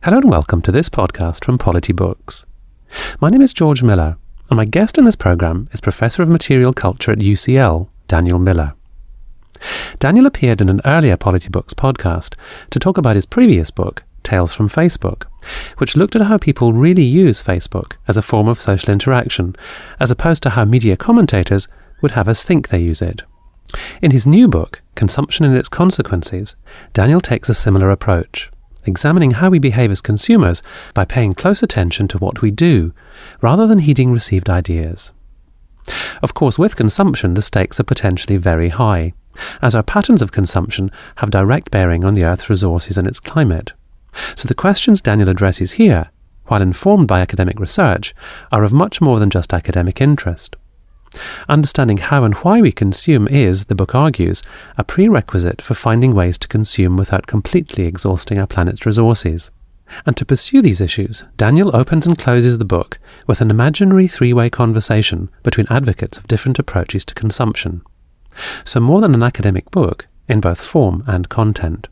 Hello and welcome to this podcast from Polity Books. My name is George Miller, and my guest in this programme is Professor of Material Culture at UCL, Daniel Miller. Daniel appeared in an earlier Polity Books podcast to talk about his previous book, Tales from Facebook, which looked at how people really use Facebook as a form of social interaction, as opposed to how media commentators would have us think they use it. In his new book, Consumption and Its Consequences, Daniel takes a similar approach, examining how we behave as consumers by paying close attention to what we do, rather than heeding received ideas. Of course, with consumption, the stakes are potentially very high, as our patterns of consumption have direct bearing on the Earth's resources and its climate. So the questions Daniel addresses here, while informed by academic research, are of much more than just academic interest. Understanding how and why we consume is, the book argues, a prerequisite for finding ways to consume without completely exhausting our planet's resources. And to pursue these issues, Daniel opens and closes the book with an imaginary three-way conversation between advocates of different approaches to consumption. So more than an academic book, in both form and content.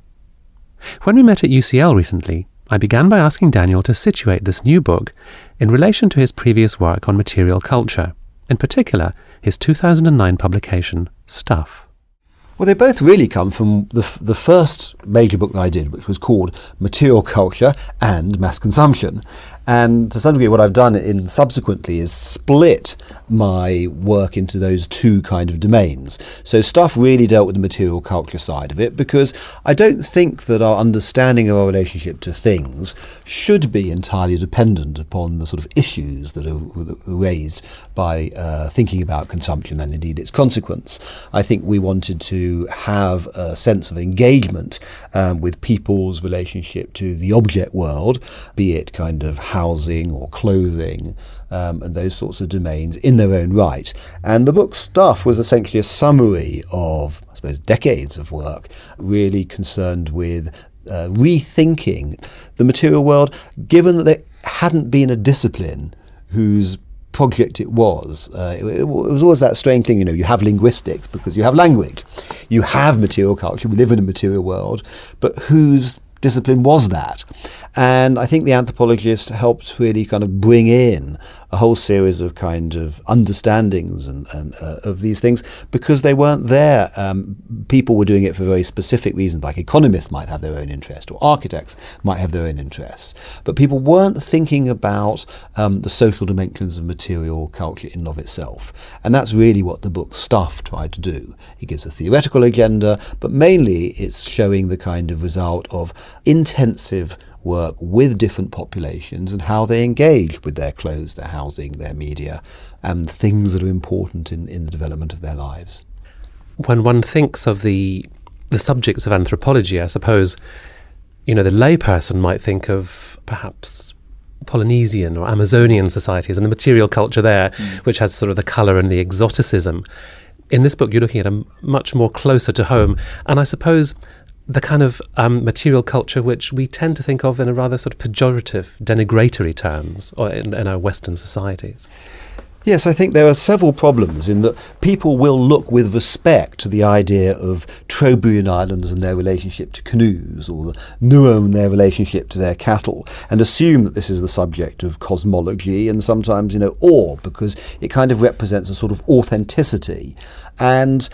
When we met at UCL recently, I began by asking Daniel to situate this new book in relation to his previous work on material culture, in particular, his 2009 publication, Stuff. Well, they both really come from the first major book that I did, which was called Material Culture and Mass Consumption. And to some degree, what I've done subsequently is split my work into those two kind of domains. So Stuff really dealt with the material culture side of it, because I don't think that our understanding of our relationship to things should be entirely dependent upon the sort of issues that are raised by thinking about consumption and indeed its consequence. I think we wanted to have a sense of engagement with people's relationship to the object world, be it kind of housing or clothing, and those sorts of domains in their own right. And the book Stuff was essentially a summary of, I suppose, decades of work really concerned with rethinking the material world, given that there hadn't been a discipline whose project it was. It was always that strange thing, you have linguistics because you have language. You have material culture, we live in a material world, but whose discipline was that? And I think the anthropologist helped really kind of bring in a whole series of kind of understandings and of these things, because they weren't there. People were doing it for very specific reasons, like economists might have their own interest, or architects might have their own interests. But people weren't thinking about the social dimensions of material culture in and of itself. And that's really what the book Stuff tried to do. It gives a theoretical agenda, but mainly it's showing the kind of result of intensive work with different populations and how they engage with their clothes, their housing, their media, and things that are important in the development of their lives. When one thinks of the subjects of anthropology, I suppose, the layperson might think of perhaps Polynesian or Amazonian societies and the material culture there, which has sort of the colour and the exoticism. In this book, you're looking at a much more closer to home, and I suppose the kind of material culture which we tend to think of in a rather sort of pejorative, denigratory terms in our Western societies. Yes, I think there are several problems in that people will look with respect to the idea of Trobriand islands and their relationship to canoes, or the Nuo and their relationship to their cattle, and assume that this is the subject of cosmology and sometimes, awe, because it kind of represents a sort of authenticity. And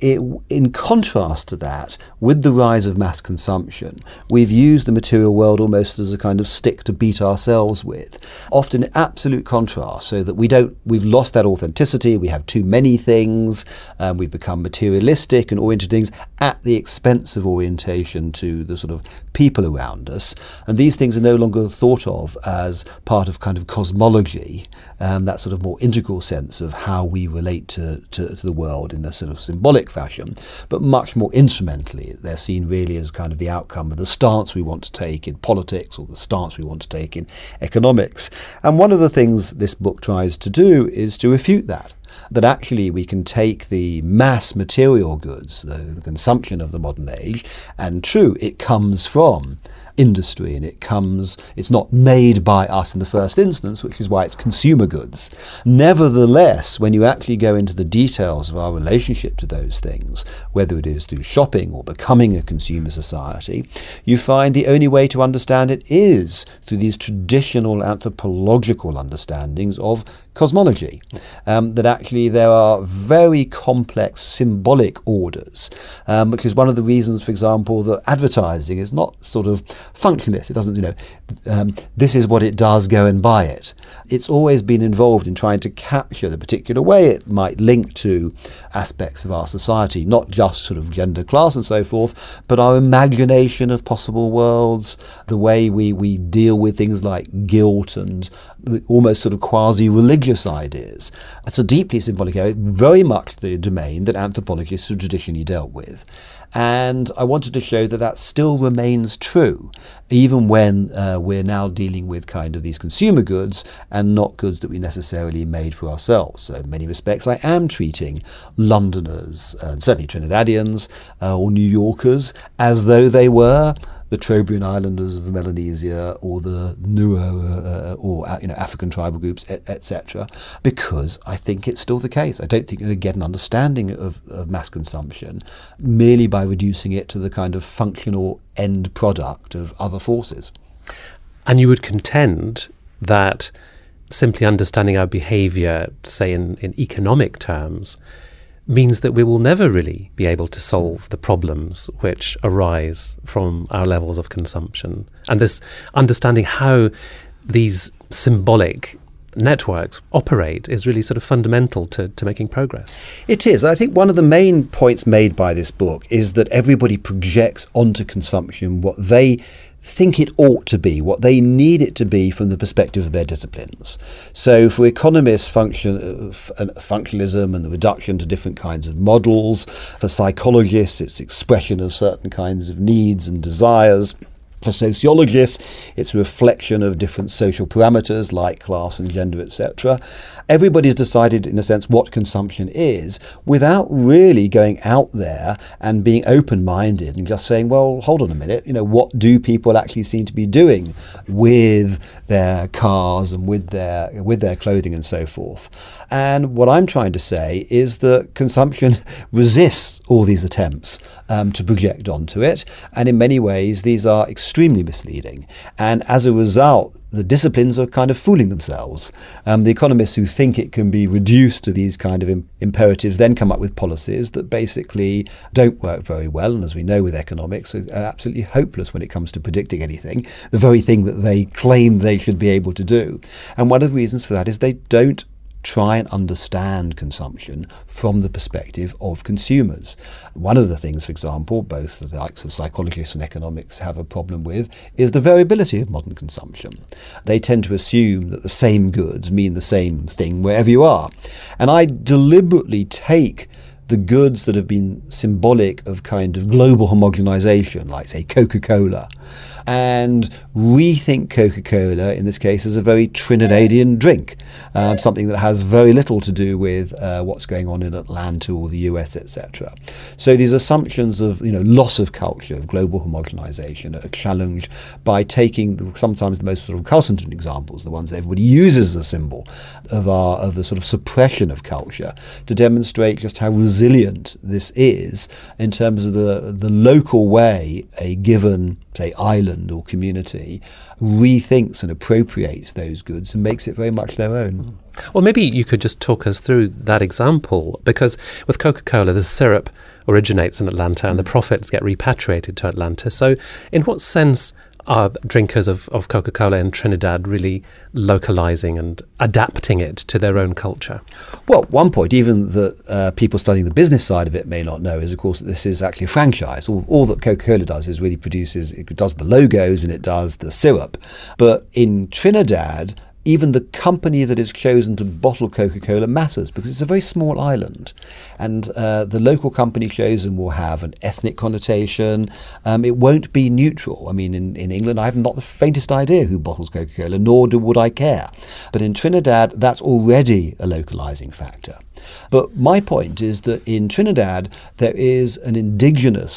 in contrast to that, with the rise of mass consumption, we've used the material world almost as a kind of stick to beat ourselves with, often in absolute contrast, so that we've lost that authenticity, we have too many things, we've become materialistic and oriented things at the expense of orientation to the sort of people around us. And these things are no longer thought of as part of kind of cosmology, that sort of more integral sense of how we relate to the world in a sort of symbolic fashion, but much more instrumentally. They're seen really as kind of the outcome of the stance we want to take in politics, or the stance we want to take in economics. And one of the things this book tries to do is to refute that actually we can take the mass material goods, the consumption of the modern age, and true, it comes from industry, and it's not made by us in the first instance, which is why it's consumer goods. Nevertheless, when you actually go into the details of our relationship to those things, whether it is through shopping or becoming a consumer society, you find the only way to understand it is through these traditional anthropological understandings of cosmology, that actually there are very complex symbolic orders, which is one of the reasons, for example, that advertising is not sort of functionalist. It doesn't, this is what it does, go and buy it. It's always been involved in trying to capture the particular way it might link to aspects of our society, not just sort of gender, class and so forth, but our imagination of possible worlds, the way we deal with things like guilt and almost sort of quasi-religious ideas. It's a deeply symbolic area, very much the domain that anthropologists have traditionally dealt with. And I wanted to show that that still remains true, even when we're now dealing with kind of these consumer goods and not goods that we necessarily made for ourselves. So in many respects, I am treating Londoners, and certainly Trinidadians or New Yorkers, as though they were the Trobriand Islanders of Melanesia or the Nuer or African tribal groups, etc., because I think it's still the case. I don't think you're going to get an understanding of mass consumption merely by reducing it to the kind of functional end product of other forces. And you would contend that simply understanding our behaviour, say in economic terms, means that we will never really be able to solve the problems which arise from our levels of consumption. And this understanding how these symbolic networks operate is really sort of fundamental to making progress. It is. I think one of the main points made by this book is that everybody projects onto consumption what they think it ought to be, what they need it to be from the perspective of their disciplines. So for economists, functionalism and the reduction to different kinds of models. For psychologists, it's expression of certain kinds of needs and desires. For sociologists, it's a reflection of different social parameters like class and gender, etc. Everybody's decided, in a sense, what consumption is without really going out there and being open-minded and just saying, well, hold on a minute, what do people actually seem to be doing with their cars and with their clothing and so forth. And what I'm trying to say is that consumption resists all these attempts to project onto it, and in many ways these are extremely misleading, and as a result the disciplines are kind of fooling themselves. The economists who think it can be reduced to these kind of imperatives then come up with policies that basically don't work very well, and as we know with economics are absolutely hopeless when it comes to predicting anything, the very thing that they claim they should be able to do. And one of the reasons for that is they don't try and understand consumption from the perspective of consumers. One of the things, for example, both the likes of psychologists and economics have a problem with is the variability of modern consumption. They tend to assume that the same goods mean the same thing wherever you are. And I deliberately take the goods that have been symbolic of kind of global homogenization, like, say, Coca-Cola, and rethink Coca-Cola, in this case, as a very Trinidadian drink, something that has very little to do with what's going on in Atlanta or the US, etc. So these assumptions of loss of culture, of global homogenization, are challenged by taking sometimes the most sort of recalcitrant examples, the ones that everybody uses as a symbol of the sort of suppression of culture, to demonstrate just how resilient this is in terms of the local way a given, say, island or community rethinks and appropriates those goods and makes it very much their own. Well, maybe you could just talk us through that example, because with Coca-Cola, the syrup originates in Atlanta and the profits get repatriated to Atlanta. So in what sense are drinkers of Coca-Cola in Trinidad really localizing and adapting it to their own culture? Well, one point, even that people studying the business side of it may not know, is, of course, that this is actually a franchise. All that Coca-Cola does is really it does the logos and it does the syrup. But in Trinidad, even the company that is chosen to bottle Coca-Cola matters, because it's a very small island, and the local company chosen will have an ethnic connotation. It won't be neutral. I mean, in England, I have not the faintest idea who bottles Coca-Cola, nor would I care. But in Trinidad, that's already a localizing factor. But my point is that in Trinidad, there is an indigenous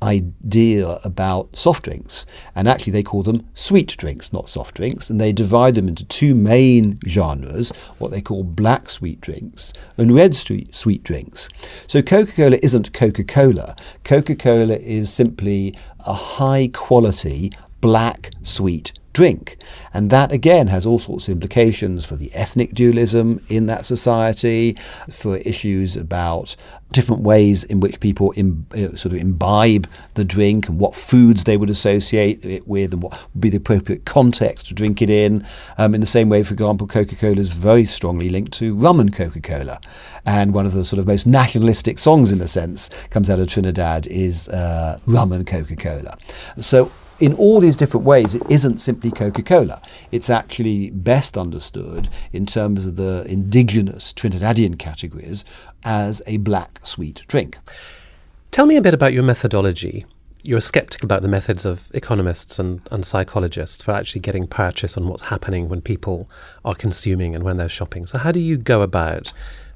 idea about soft drinks. And actually they call them sweet drinks, not soft drinks. And they divide them into two main genres, what they call black sweet drinks and red sweet drinks. So Coca-Cola isn't Coca-Cola. Coca-Cola is simply a high quality black sweet drink. And that again has all sorts of implications for the ethnic dualism in that society, for issues about different ways in which people sort of imbibe the drink and what foods they would associate it with and what would be the appropriate context to drink it in. In the same way, for example, Coca-Cola is very strongly linked to rum and Coca-Cola. And one of the sort of most nationalistic songs, in a sense, comes out of Trinidad is Rum and Coca-Cola. So in all these different ways, it isn't simply Coca-Cola. It's actually best understood in terms of the indigenous Trinidadian categories as a black sweet drink. Tell me a bit about your methodology. You're sceptic about the methods of economists and psychologists for actually getting purchase on what's happening when people are consuming and when they're shopping. So how do you go about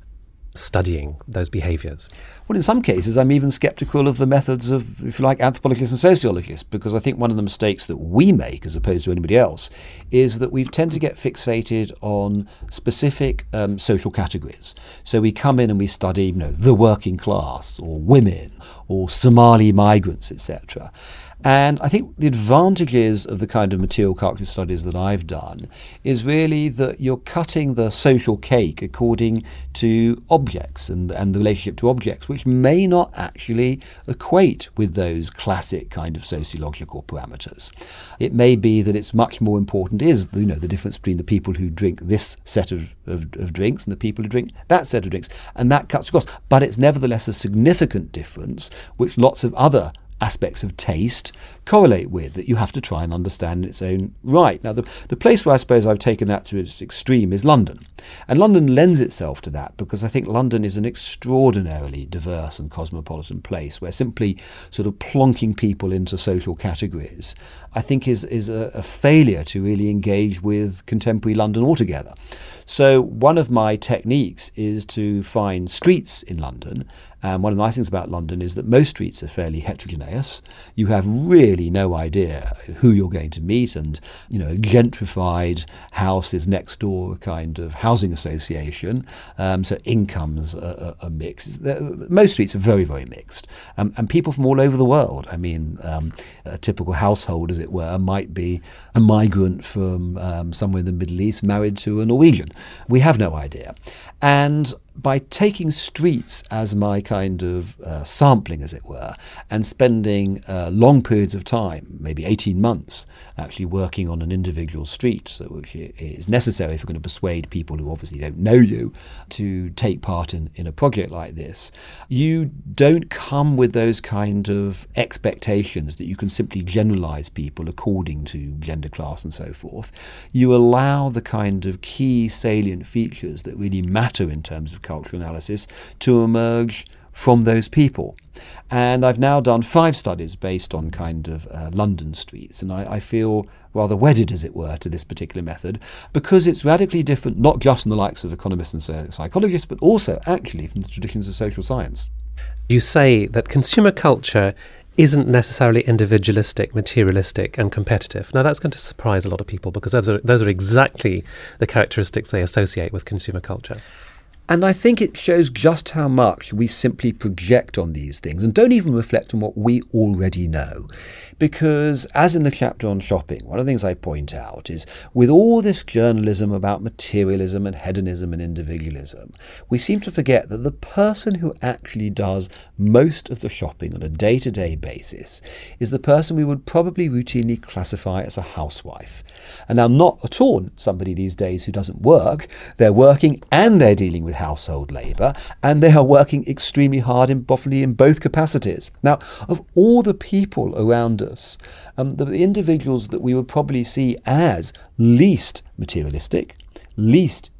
studying those behaviours? Well, in some cases, I'm even sceptical of the methods of, if you like, anthropologists and sociologists, because I think one of the mistakes that we make, as opposed to anybody else, is that we tend to get fixated on specific social categories. So we come in and we study, the working class, or women, or Somali migrants, etc. And I think the advantages of the kind of material culture studies that I've done is really that you're cutting the social cake according to objects and the relationship to objects, which may not actually equate with those classic kind of sociological parameters. It may be that it's much more important is, the difference between the people who drink this set of drinks and the people who drink that set of drinks, and that cuts across. But it's nevertheless a significant difference, which lots of other aspects of taste correlate with, that you have to try and understand in its own right. Now, the place where I suppose I've taken that to its extreme is London. And London lends itself to that because I think London is an extraordinarily diverse and cosmopolitan place where simply sort of plonking people into social categories, I think is a failure to really engage with contemporary London altogether. So one of my techniques is to find streets in London. And one of the nice things about London is that most streets are fairly heterogeneous. You have really no idea who you're going to meet, and a gentrified house is next door, a kind of housing association. So incomes are mixed. Most streets are very, very mixed, and people from all over the world. I mean, a typical household, as it were, might be a migrant from somewhere in the Middle East married to a Norwegian. We have no idea. And by taking streets as my kind of sampling, as it were, and spending long periods of time, maybe 18 months, actually working on an individual street, which is necessary if you're going to persuade people who obviously don't know you to take part in a project like this, you don't come with those kind of expectations that you can simply generalize people according to gender, class, and so forth. You allow the kind of key salient features that really matter in terms of cultural analysis to emerge from those people. And I've now done 5 studies based on kind of London streets, and I feel rather wedded, as it were, to this particular method because it's radically different, not just from the likes of economists and psychologists, but also actually from the traditions of social science. You say that consumer culture isn't necessarily individualistic, materialistic and competitive. Now that's going to surprise a lot of people because those are exactly the characteristics they associate with consumer culture. And I think it shows just how much we simply project on these things and don't even reflect on what we already know. Because as in the chapter on shopping, one of the things I point out is with all this journalism about materialism and hedonism and individualism, we seem to forget that the person who actually does most of the shopping on a day-to-day basis is the person we would probably routinely classify as a housewife. And now not at all somebody these days who doesn't work. They're working and they're dealing with household labour, and they are working extremely hard in both capacities. Now, of all the people around us, the individuals that we would probably see as least materialistic, least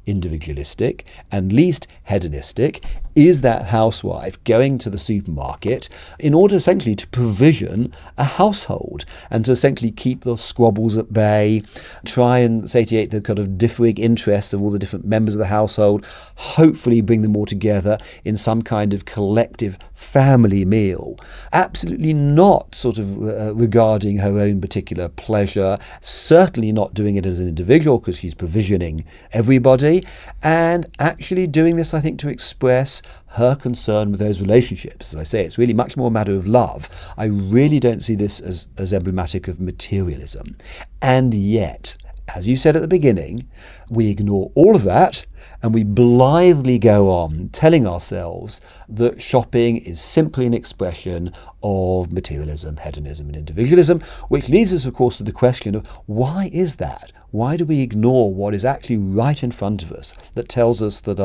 individualistic and least hedonistic is that housewife going to the supermarket in order essentially to provision a household and to essentially keep the squabbles at bay, try and satiate the kind of differing interests of all the different members of the household, hopefully bring them all together in some kind of collective family meal. Absolutely not sort of regarding her own particular pleasure, certainly not doing it as an individual because she's provisioning everybody, and actually doing this, I think, to express her concern with those relationships. As I say, it's really much more a matter of love. I really don't see this as emblematic of materialism. And yet, as you said at the beginning, we ignore all of that and we blithely go on telling ourselves that shopping is simply an expression of materialism, hedonism and individualism, which leads us, of course, to the question of why is that? Why do we ignore what is actually right in front of us that tells us that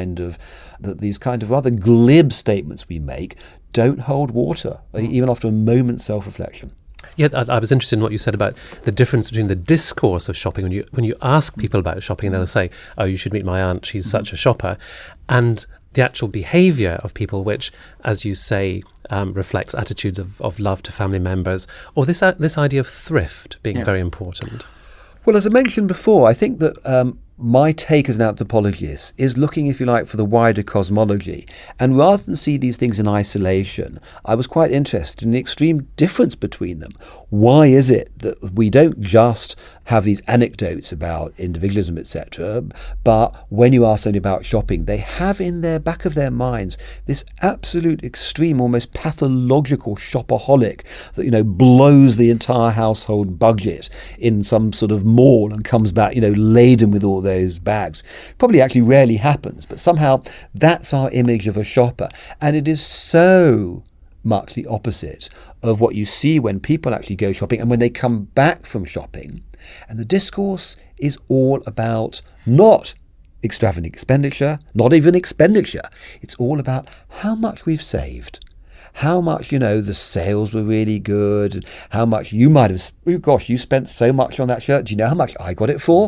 that these kind of rather glib statements we make don't hold water, even after a moment's self-reflection? Yeah, I was interested in what you said about the difference between the discourse of shopping. When you ask people about shopping, they'll say, "Oh, you should meet my aunt, she's such a shopper," and the actual behaviour of people, which, as you say, reflects attitudes of love to family members, or this idea of thrift being very important. Well, as I mentioned before, I think that my take as an anthropologist is looking, if you like, for the wider cosmology. And rather than see these things in isolation, I was quite interested in the extreme difference between them. Why is it that we don't just have these anecdotes about individualism, etc., but when you ask somebody about shopping, they have in their back of their minds this absolute extreme, almost pathological shopaholic that, blows the entire household budget in some sort of mall and comes back, laden with all those bags. Probably actually rarely happens, but somehow that's our image of a shopper. And it is so much the opposite of what you see when people actually go shopping and when they come back from shopping. And the discourse is all about not extravagant expenditure, not even expenditure. It's all about how much we've saved. How much, the sales were really good, how much you might have, oh gosh, you spent so much on that shirt. Do you know how much I got it for?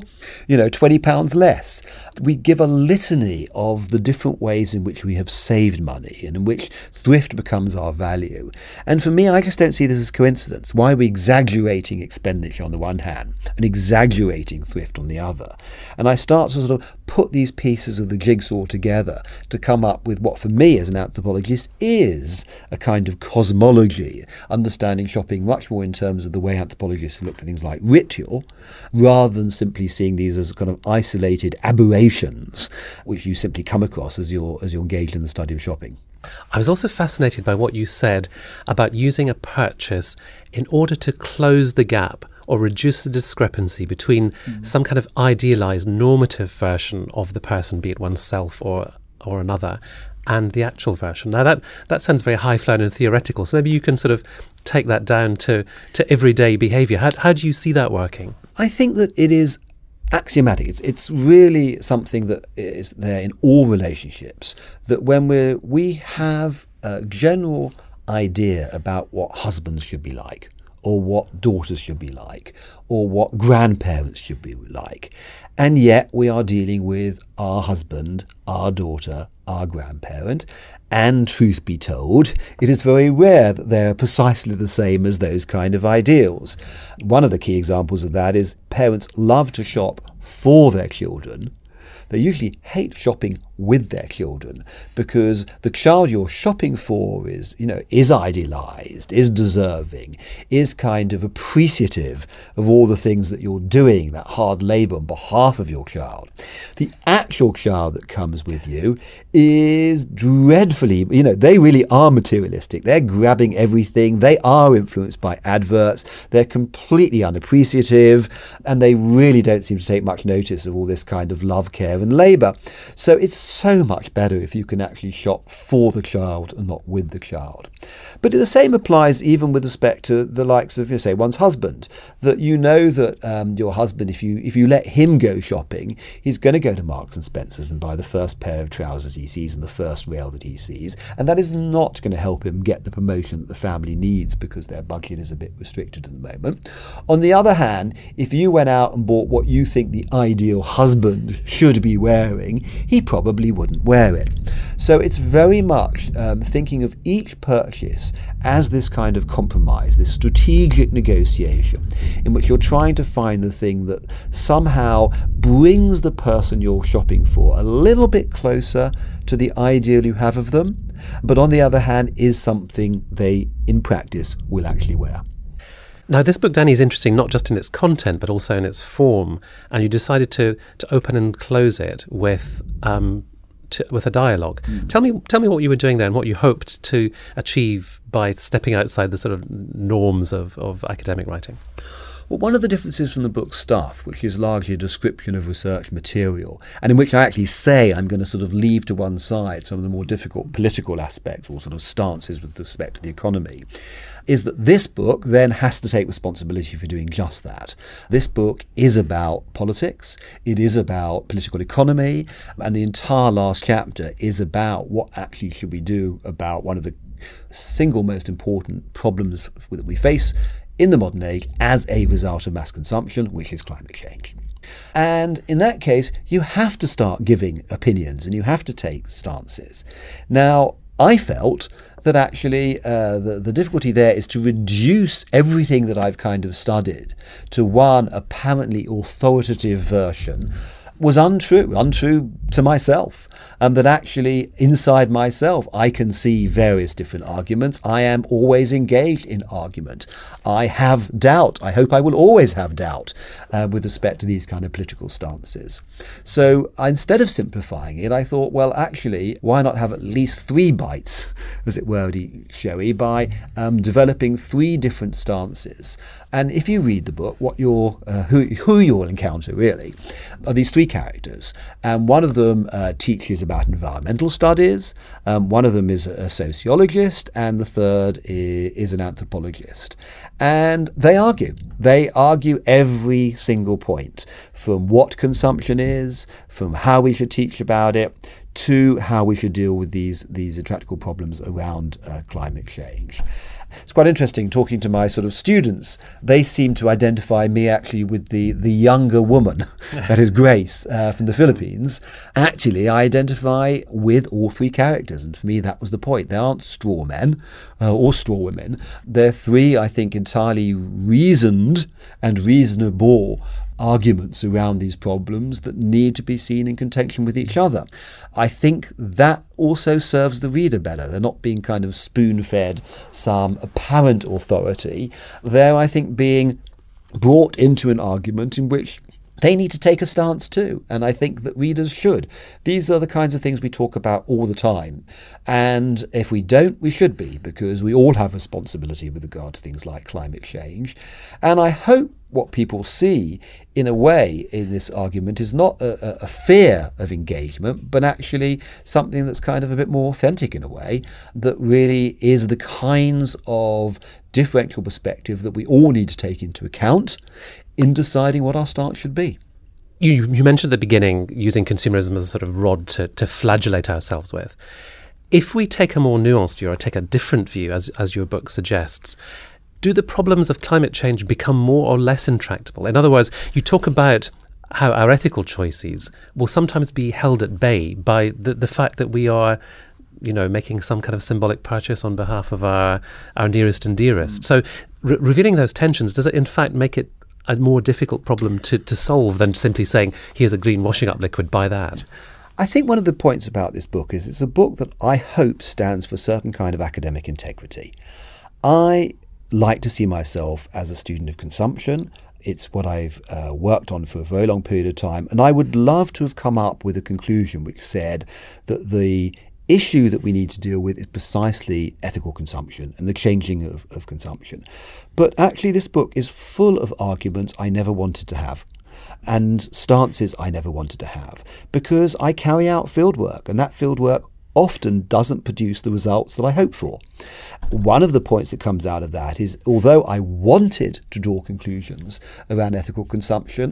£20 less. We give a litany of the different ways in which we have saved money and in which thrift becomes our value. And for me, I just don't see this as coincidence. Why are we exaggerating expenditure on the one hand and exaggerating thrift on the other? And I start to sort of put these pieces of the jigsaw together to come up with what for me as an anthropologist is a kind of cosmology, understanding shopping much more in terms of the way anthropologists look at things like ritual, rather than simply seeing these as kind of isolated aberrations, which you simply come across as you're engaged in the study of shopping. I was also fascinated by what you said about using a purchase in order to close the gap or reduce the discrepancy between some kind of idealised normative version of the person, be it oneself or another, and the actual version. Now that sounds very high-flown and theoretical, so maybe you can sort of take that down to everyday behaviour. How do you see that working? I think that it is axiomatic. It's really something that is there in all relationships, that when we have a general idea about what husbands should be like, or what daughters should be like, or what grandparents should be like. And yet we are dealing with our husband, our daughter, our grandparent, and truth be told, it is very rare that they're precisely the same as those kind of ideals. One of the key examples of that is parents love to shop for their children. They usually hate shopping with their children because the child you're shopping for is idealized, is deserving, is kind of appreciative of all the things that you're doing, that hard labor on behalf of your child. The actual child that comes with you is dreadfully, they really are materialistic. They're grabbing everything. They are influenced by adverts. They're completely unappreciative, and they really don't seem to take much notice of all this kind of love, care and labor. So it's so much better if you can actually shop for the child and not with the child. But the same applies even with respect to the likes of, say, one's husband, that that your husband, if you let him go shopping, he's going to go to Marks and Spencer's and buy the first pair of trousers he sees and the first rail that he sees, and that is not going to help him get the promotion that the family needs because their budget is a bit restricted at the moment. On the other hand, if you went out and bought what you think the ideal husband should should be wearing, he probably wouldn't wear it. So it's very much thinking of each purchase as this kind of compromise, this strategic negotiation in which you're trying to find the thing that somehow brings the person you're shopping for a little bit closer to the ideal you have of them, but on the other hand is something they, in practice, will actually wear. Now, this book, Danny, is interesting not just in its content, but also in its form. And you decided to open and close it with a dialogue. Tell me what you were doing there and what you hoped to achieve by stepping outside the sort of norms of academic writing. Well, one of the differences from the book's stuff, which is largely a description of research material, and in which I actually say I'm going to sort of leave to one side some of the more difficult political aspects or sort of stances with respect to the economy, is that this book then has to take responsibility for doing just that. This book is about politics, it is about political economy, and the entire last chapter is about what actually should we do about one of the single most important problems that we face in the modern age as a result of mass consumption, which is climate change. And in that case, you have to start giving opinions and you have to take stances. Now, I felt that actually the difficulty there is to reduce everything that I've kind of studied to one apparently authoritative version was untrue to myself, that actually inside myself I can see various different arguments. I am always engaged in argument. I have doubt. I hope I will always have doubt with respect to these kind of political stances. So instead of simplifying it, I thought, well, actually, why not have at least 3 bites, as it were, showy, by developing 3 different stances. And if you read the book, what who you'll encounter really are these 3 characters, and one of them teaches about environmental studies, one of them is a sociologist, and the third is an anthropologist. And they argue every single point, from what consumption is, from how we should teach about it, to how we should deal with these intractable problems around climate change. It's quite interesting talking to my sort of students. They seem to identify me actually with the younger woman, that is Grace, from the Philippines. Actually, I identify with all 3 characters, and for me that was the point. They aren't straw men or straw women. They're 3, I think, entirely reasoned and reasonable arguments around these problems that need to be seen in contention with each other. I think that also serves the reader better. They're not being kind of spoon-fed some apparent authority. They're, I think, being brought into an argument in which they need to take a stance too, and I think that readers should. These are the kinds of things we talk about all the time, and if we don't, we should be, because we all have responsibility with regard to things like climate change. And I hope what people see, in a way, in this argument is not a fear of engagement, but actually something that's kind of a bit more authentic in a way, that really is the kinds of differential perspective that we all need to take into account in deciding what our stance should be. You mentioned at the beginning using consumerism as a sort of rod to flagellate ourselves with. If we take a more nuanced view, or take a different view, as your book suggests, do the problems of climate change become more or less intractable? In other words, you talk about how our ethical choices will sometimes be held at bay by the fact that we are, making some kind of symbolic purchase on behalf of our nearest and dearest. So revealing those tensions, does it in fact make it a more difficult problem to solve than simply saying, here's a green washing up liquid, buy that? I think one of the points about this book is it's a book that I hope stands for a certain kind of academic integrity. I like to see myself as a student of consumption. It's what I've worked on for a very long period of time, and I would love to have come up with a conclusion which said that the issue that we need to deal with is precisely ethical consumption and the changing of consumption. But actually this book is full of arguments I never wanted to have and stances I never wanted to have, because I carry out fieldwork, and that fieldwork often doesn't produce the results that I hope for. One of the points that comes out of that is, although I wanted to draw conclusions around ethical consumption,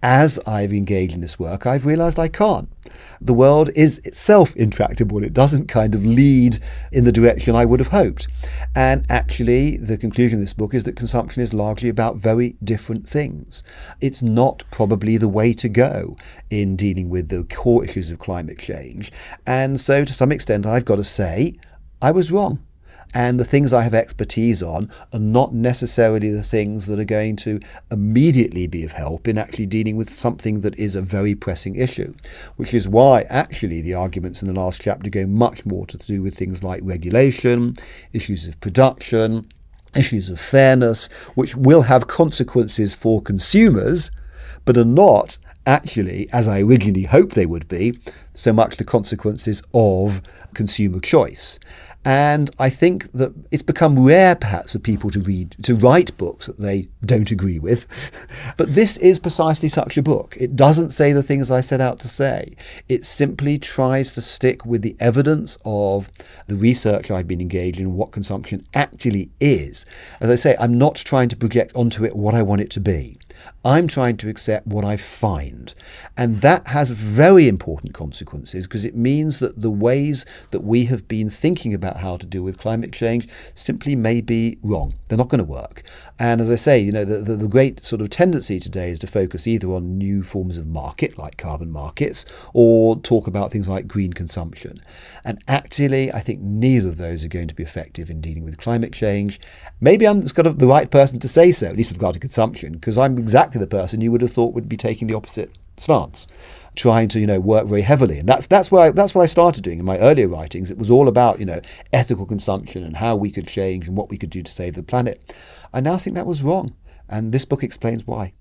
as I've engaged in this work, I've realised I can't. The world is itself intractable. It doesn't kind of lead in the direction I would have hoped. And actually, the conclusion of this book is that consumption is largely about very different things. It's not probably the way to go in dealing with the core issues of climate change. And so, to some extent, I've got to say, I was wrong. And the things I have expertise on are not necessarily the things that are going to immediately be of help in actually dealing with something that is a very pressing issue, which is why actually the arguments in the last chapter go much more to do with things like regulation, issues of production, issues of fairness, which will have consequences for consumers, but are not actually, as I originally hoped they would be, so much the consequences of consumer choice. And I think that it's become rare, perhaps, for people to write books that they don't agree with. But this is precisely such a book. It doesn't say the things I set out to say. It simply tries to stick with the evidence of the research I've been engaged in, what consumption actually is. As I say, I'm not trying to project onto it what I want it to be. I'm trying to accept what I find. And that has very important consequences, because it means that the ways that we have been thinking about how to deal with climate change simply may be wrong. They're not going to work. And as I say, the great sort of tendency today is to focus either on new forms of market, like carbon markets, or talk about things like green consumption. And actually, I think neither of those are going to be effective in dealing with climate change. Maybe I'm the right person to say so, at least with regard to consumption, because I'm exactly the person you would have thought would be taking the opposite stance, trying to work very heavily. And that's what I started doing in my earlier writings. It was all about ethical consumption and how we could change and what we could do to save the planet. I now think that was wrong, and this book explains why.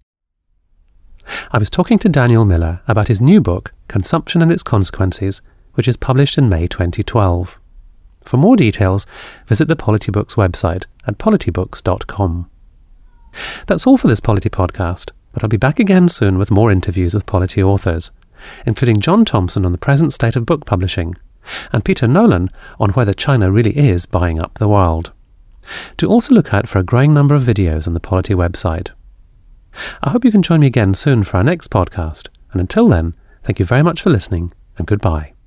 I was talking to Daniel Miller about his new book, Consumption and Its Consequences, which is published in May 2012. For more details, visit the PolityBooks website at politybooks.com. That's all for this Polity podcast, but I'll be back again soon with more interviews with Polity authors, including John Thompson on the present state of book publishing, and Peter Nolan on whether China really is buying up the world. Do also look out for a growing number of videos on the Polity website. I hope you can join me again soon for our next podcast, and until then, thank you very much for listening, and goodbye.